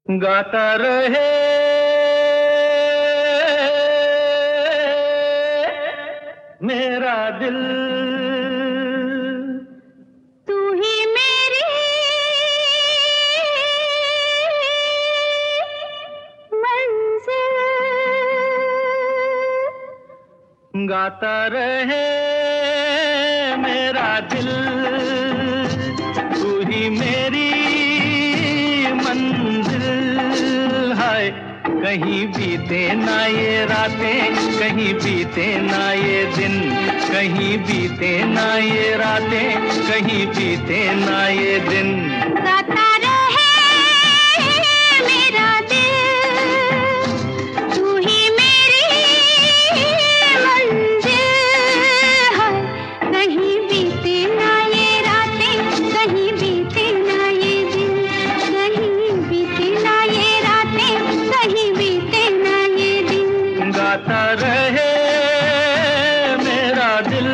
गाता रहे मेरा दिल, तू ही मेरी मंजिल। गाता रहे मेरा दिल, तू ही मेरी मंजिल। हाय कहीं बीते ना ये रातें, कहीं बीते ना ये दिन, कहीं बीते ना ये रातें, कहीं बीते ना ये दिन। गाता रहे मेरा दिल, तू ही मेरी मंजिल। हाय कहीं बीते ना ये रातें, कहीं बीते ना ये दिन, कहीं बीते ना ये रातें, कहीं बीते ना ये दिन। गाता रहे मेरा दिल।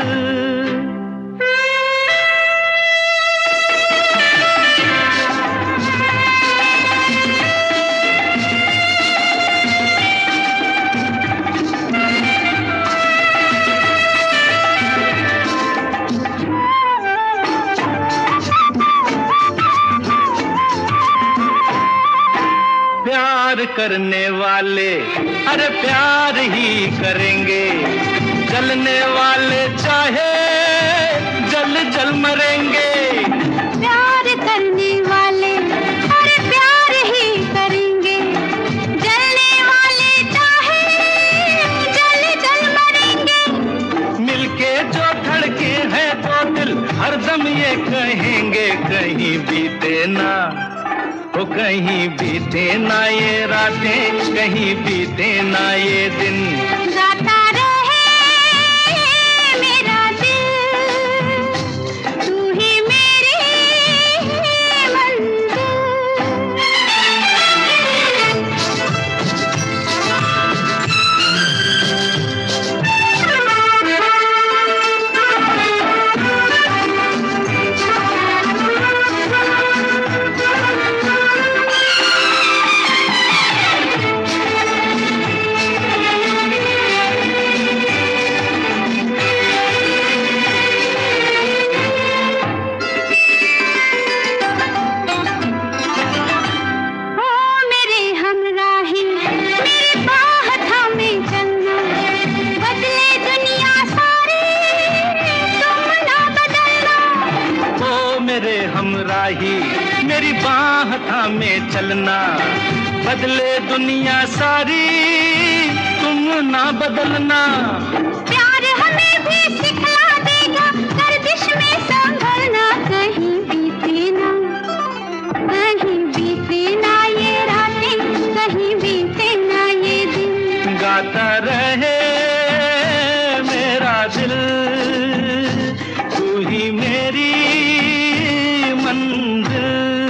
प्यार करने वाले अरे प्यार ही करेंगे, जलने वाले चाहे जल जल मरेंगे। प्यार करने वाले अरे प्यार ही करेंगे, जलने वाले चाहे जल जल मरेंगे। मिलके जो धड़के हैं तो दिल हरदम ये कहेंगे, कहीं बीते ना वो, कहीं बीते ना ये रातें, कहीं बीते ना ये दिन। गाता रहे मेरा दिल, तू ही मेरी हमराही मेरी बाह थामे चलना, बदले दुनिया सारी तुम ना बदलना। प्यार हमें भी सिखला देगा गर्दिश में संभलना, कहीं बीते ना, कहीं बीते ना ये रातें, कहीं बीते ना ये दिन। गाता रहे मेरा दिल, तू ही मेरी मंजिल।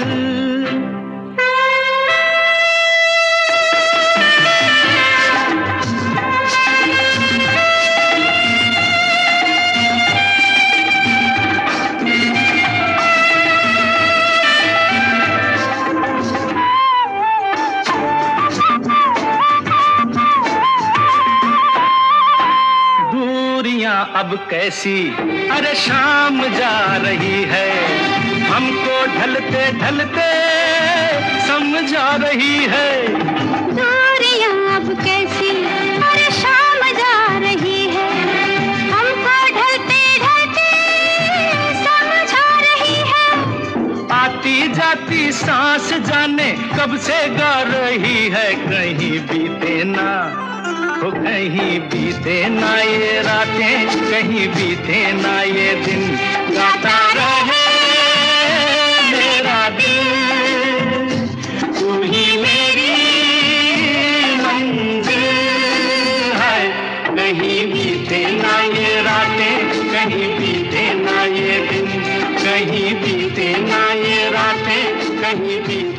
दूरियां अब कैसी अरे शाम जा रही है, हमको ढलते ढलते समझा रही है। दूरियां अब कैसी अरे शाम जा रही है, हमको ढलते ढलते समझा रही है। आती जाती सांस जाने कब से गा रही है, कहीं बीते ना वो, कहीं बीते ना ये रातें, कहीं बीते ना ये दिन। गाता रहे मेरा दिल, तू ही मेरी मंजिल। है कहीं बीते ना ये रातें, कहीं बीते ना ये दिन, कहीं बीते ना ये रातें, कहीं बीते